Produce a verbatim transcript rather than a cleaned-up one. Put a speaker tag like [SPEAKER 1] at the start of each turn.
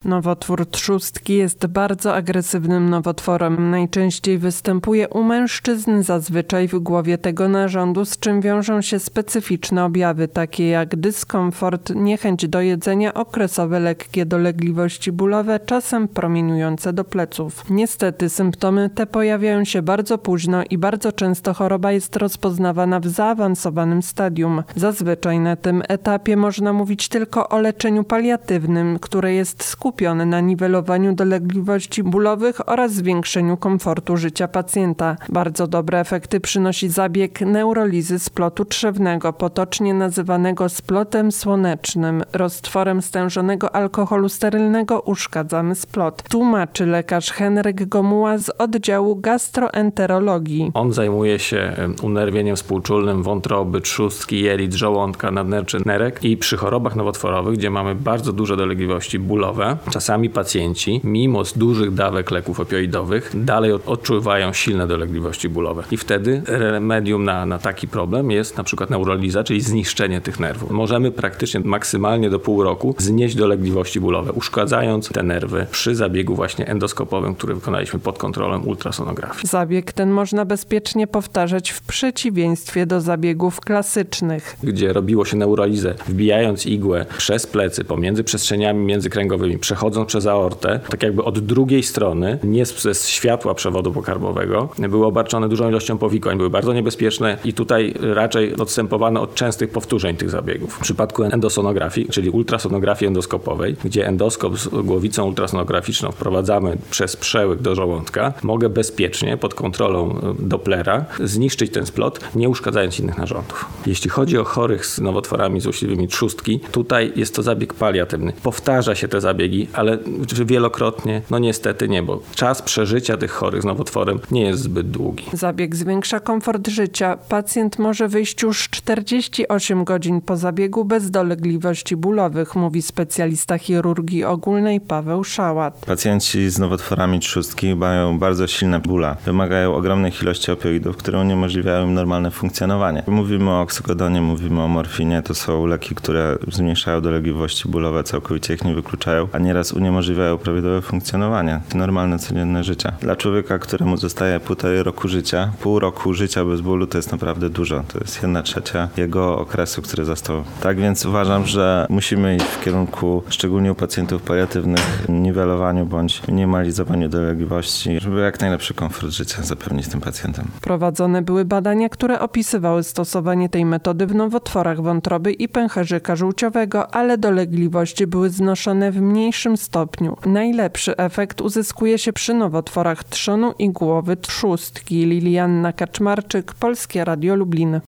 [SPEAKER 1] Nowotwór trzustki jest bardzo agresywnym nowotworem. Najczęściej występuje u mężczyzn, zazwyczaj w głowie tego narządu, z czym wiążą się specyficzne objawy, takie jak dyskomfort, niechęć do jedzenia, okresowe lekkie dolegliwości bólowe, czasem promieniujące do pleców. Niestety symptomy te pojawiają się bardzo późno i bardzo często choroba jest rozpoznawana w zaawansowanym stadium. Zazwyczaj na tym etapie można mówić tylko o leczeniu paliatywnym, które jest skupione skupiony na niwelowaniu dolegliwości bólowych oraz zwiększeniu komfortu życia pacjenta. Bardzo dobre efekty przynosi zabieg neurolizy splotu trzewnego, potocznie nazywanego splotem słonecznym. Roztworem stężonego alkoholu sterylnego uszkadzamy splot. Tłumaczy lekarz Henryk Gomuła z oddziału gastroenterologii.
[SPEAKER 2] On zajmuje się unerwieniem współczulnym wątroby, trzustki, jelit, żołądka, nadnerczy, nerek i przy chorobach nowotworowych, gdzie mamy bardzo duże dolegliwości bólowe, czasami pacjenci, mimo dużych dawek leków opioidowych, dalej odczuwają silne dolegliwości bólowe. I wtedy remedium na, na taki problem jest na przykład neuroliza, czyli zniszczenie tych nerwów. Możemy praktycznie maksymalnie do pół roku znieść dolegliwości bólowe, uszkadzając te nerwy przy zabiegu właśnie endoskopowym, który wykonaliśmy pod kontrolą ultrasonografii.
[SPEAKER 1] Zabieg ten można bezpiecznie powtarzać w przeciwieństwie do zabiegów klasycznych,
[SPEAKER 2] gdzie robiło się neurolizę, wbijając igłę przez plecy, pomiędzy przestrzeniami międzykręgowymi, przechodząc przez aortę, tak jakby od drugiej strony, nie ze światła przewodu pokarmowego, były obarczone dużą ilością powikłań, były bardzo niebezpieczne i tutaj raczej odstępowano od częstych powtórzeń tych zabiegów. W przypadku endosonografii, czyli ultrasonografii endoskopowej, gdzie endoskop z głowicą ultrasonograficzną wprowadzamy przez przełyk do żołądka, mogę bezpiecznie pod kontrolą Dopplera zniszczyć ten splot, nie uszkadzając innych narządów. Jeśli chodzi o chorych z nowotworami złośliwymi trzustki, tutaj jest to zabieg paliatywny. Powtarza się te zabiegi, ale wielokrotnie, no niestety nie, bo czas przeżycia tych chorych z nowotworem nie jest zbyt długi.
[SPEAKER 1] Zabieg zwiększa komfort życia. Pacjent może wyjść już czterdzieści osiem godzin po zabiegu bez dolegliwości bólowych, mówi specjalista chirurgii ogólnej Paweł Szałat.
[SPEAKER 3] Pacjenci z nowotworami trzustki mają bardzo silne bóle. Wymagają ogromnych ilości opioidów, które uniemożliwiają im normalne funkcjonowanie. Mówimy o oksykodonie, mówimy o morfinie. To są leki, które zmniejszają dolegliwości bólowe, całkowicie ich nie wykluczają, a nieraz uniemożliwiają prawidłowe funkcjonowanie, normalne, codzienne życie. Dla człowieka, któremu zostaje półtorej roku życia, pół roku życia bez bólu to jest naprawdę dużo. To jest jedna trzecia jego okresu, który został. Tak więc uważam, że musimy iść w kierunku, szczególnie u pacjentów paliatywnych, niwelowaniu bądź minimalizowaniu dolegliwości, żeby jak najlepszy komfort życia zapewnić tym pacjentom.
[SPEAKER 1] Prowadzone były badania, które opisywały stosowanie tej metody w nowotworach wątroby i pęcherzyka żółciowego, ale dolegliwości były znoszone w mniejszym stopniu. Najlepszy efekt uzyskuje się przy nowotworach trzonu i głowy trzustki. Lilianna Kaczmarczyk, Polskie Radio Lublin.